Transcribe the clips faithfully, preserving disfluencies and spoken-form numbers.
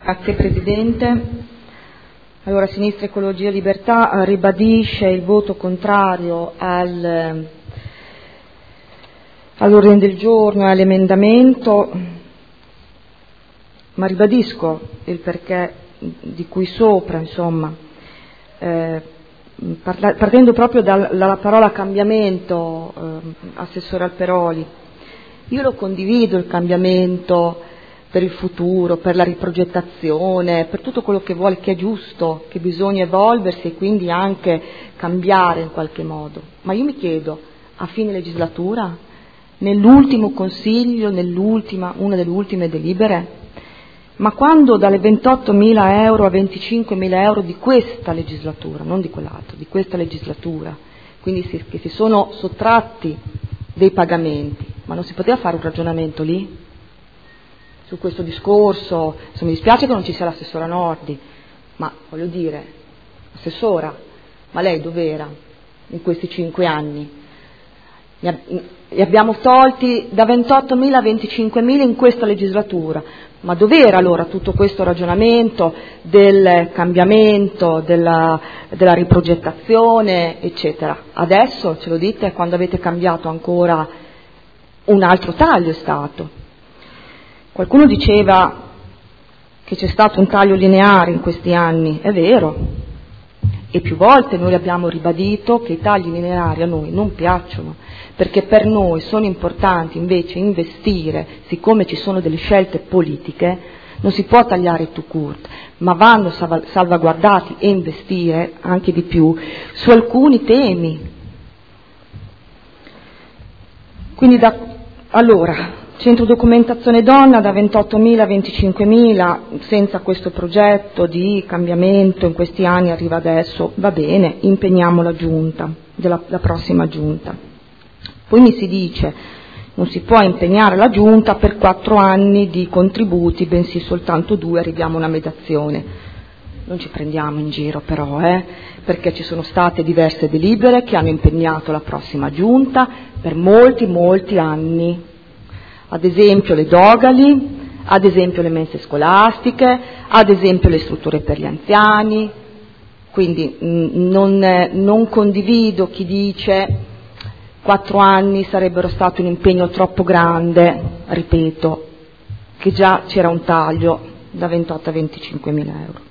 Grazie Presidente. Allora, Sinistra Ecologia e Libertà ribadisce il voto contrario al, all'ordine del giorno e all'emendamento, ma ribadisco il perché di cui sopra, insomma, eh, parla, partendo proprio dal, dalla parola cambiamento, eh, Assessore Alperoli. Io lo condivido il cambiamento per il futuro, per la riprogettazione, per tutto quello che vuole, che è giusto, che bisogna evolversi e quindi anche cambiare in qualche modo. Ma io mi chiedo, a fine legislatura, nell'ultimo consiglio, nell'ultima, una delle ultime delibere, ma quando dalle ventottomila euro a venticinquemila euro di questa legislatura, non di quell'altro, di questa legislatura, quindi si, che si sono sottratti dei pagamenti, ma non si poteva fare un ragionamento lì? Su questo discorso, mi dispiace che non ci sia l'assessora Nordi, ma voglio dire, assessora, ma lei dov'era in questi cinque anni? Li abbiamo tolti da ventottomila a venticinquemila in questa legislatura, ma dov'era allora tutto questo ragionamento del cambiamento, della, della riprogettazione, eccetera? Adesso ce lo dite quando avete cambiato ancora un altro taglio è stato. Qualcuno diceva che c'è stato un taglio lineare in questi anni, è vero, e più volte noi abbiamo ribadito che i tagli lineari a noi non piacciono, perché per noi sono importanti invece investire, siccome ci sono delle scelte politiche, non si può tagliare tout court, ma vanno salvaguardati e investire anche di più su alcuni temi. Quindi da, allora... Centro documentazione donna da ventottomila a venticinquemila, senza questo progetto di cambiamento in questi anni arriva adesso, va bene, impegniamo la giunta, della, la prossima giunta. Poi mi si dice, non si può impegnare la giunta per quattro anni di contributi, bensì soltanto due, arriviamo a una mediazione. Non ci prendiamo in giro però, eh, perché ci sono state diverse delibere che hanno impegnato la prossima giunta per molti, molti anni. Ad esempio le dogali, ad esempio le mense scolastiche, ad esempio le strutture per gli anziani. Quindi mh, non, non condivido chi dice quattro anni sarebbero stato un impegno troppo grande, ripeto, che già c'era un taglio da ventotto a venticinquemila euro.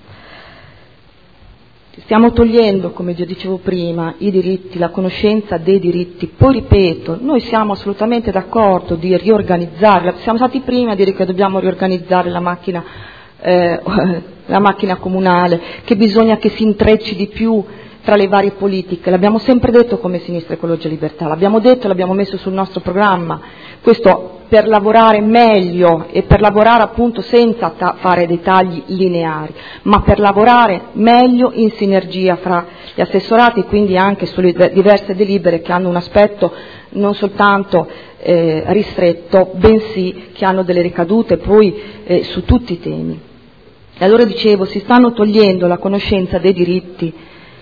Stiamo togliendo, come vi dicevo prima, i diritti, la conoscenza dei diritti. Poi ripeto, noi siamo assolutamente d'accordo di riorganizzare, siamo stati i primi a dire che dobbiamo riorganizzare la macchina, eh, la macchina comunale, che bisogna che si intrecci di più tra le varie politiche. L'abbiamo sempre detto come Sinistra Ecologia e Libertà, l'abbiamo detto e l'abbiamo messo sul nostro programma. Questo per lavorare meglio e per lavorare appunto senza ta- fare dei tagli lineari, ma per lavorare meglio in sinergia fra gli assessorati e quindi anche sulle diverse delibere che hanno un aspetto non soltanto eh, ristretto, bensì che hanno delle ricadute poi eh, su tutti i temi. E allora dicevo, si stanno togliendo la conoscenza dei diritti.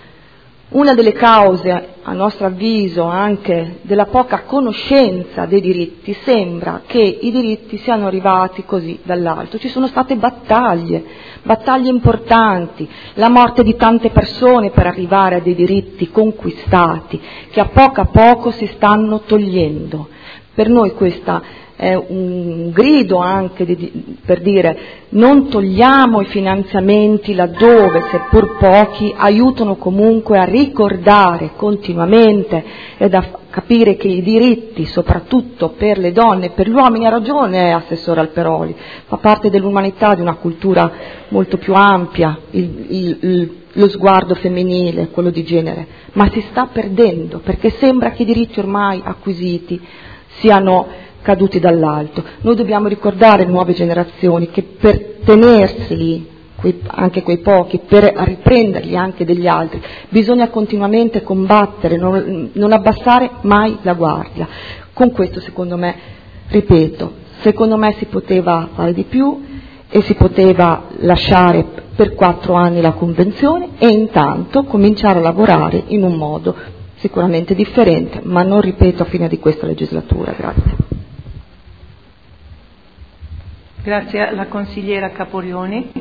Una delle cause, a nostro avviso, anche della poca conoscenza dei diritti, sembra che i diritti siano arrivati così dall'alto. Ci sono state battaglie, battaglie importanti, la morte di tante persone per arrivare a dei diritti conquistati, che a poco a poco si stanno togliendo. Per noi questa è un grido anche di, per dire non togliamo i finanziamenti laddove, seppur pochi, aiutano comunque a ricordare continuamente ed a capire che i diritti, soprattutto per le donne e per gli uomini, ha ragione Assessore Alperoli, fa parte dell'umanità, di una cultura molto più ampia, il, il, il, lo sguardo femminile, quello di genere, ma si sta perdendo perché sembra che i diritti ormai acquisiti siano caduti dall'alto. Noi dobbiamo ricordare le nuove generazioni che per tenerseli, quei, anche quei pochi, per riprenderli anche degli altri, bisogna continuamente combattere, non, non abbassare mai la guardia. Con questo secondo me, ripeto, secondo me si poteva fare di più e si poteva lasciare per quattro anni la convenzione e intanto cominciare a lavorare in un modo sicuramente differente, ma non ripeto a fine di questa legislatura. Grazie. Grazie alla consigliera Caporioni.